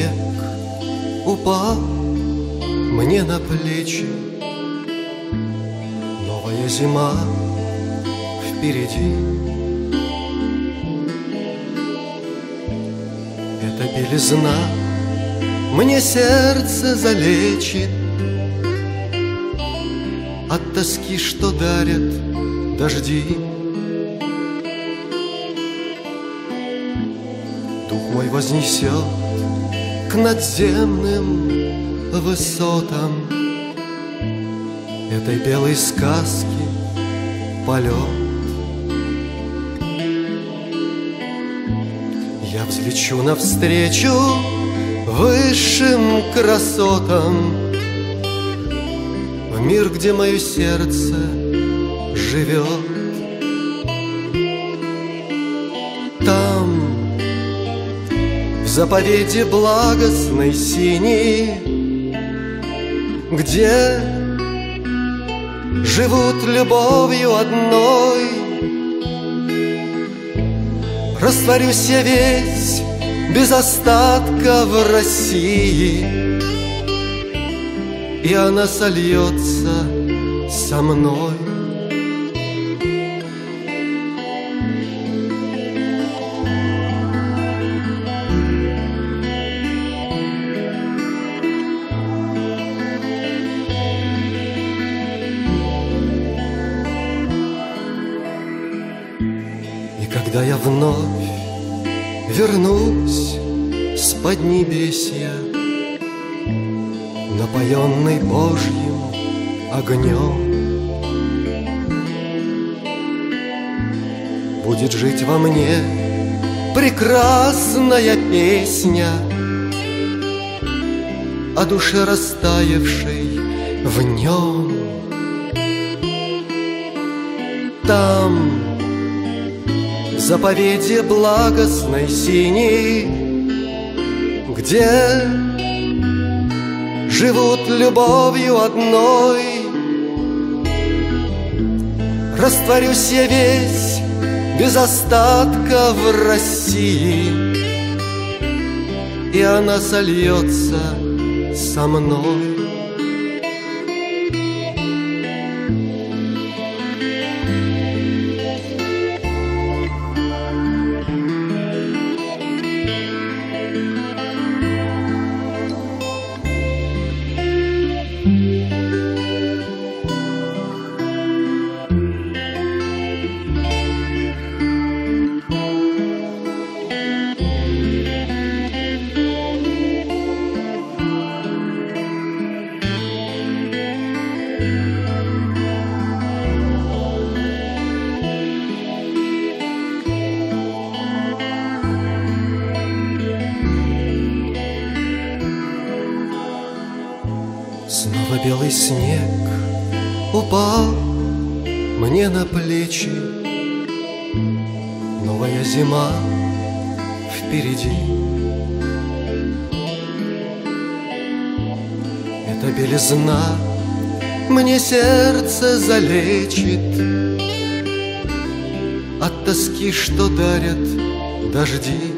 снег упал мне на плечи, новая зима впереди. Эта белизна мне сердце залечит от тоски, что дарят дожди. Дух мой вознесет к надземным высотам этой белой сказки полет. Я взлечу навстречу высшим красотам в мир, где мое сердце живет. Там, в заповеди благостной синей, где живут любовью одной, растворюсь я весь без остатка в России, и она сольется со мной. И когда я вновь вернусь с поднебесья, напоенный Божьим огнем, будет жить во мне прекрасная песня о душе, растаявшей в нем. Там, в заповеди благостной синей, где живут любовью одной, растворюсь я весь без остатка в России, и она сольется со мной. Снова белый снег упал мне на плечи, новая зима впереди. Эта белизна мне сердце залечит от тоски, что дарят дожди.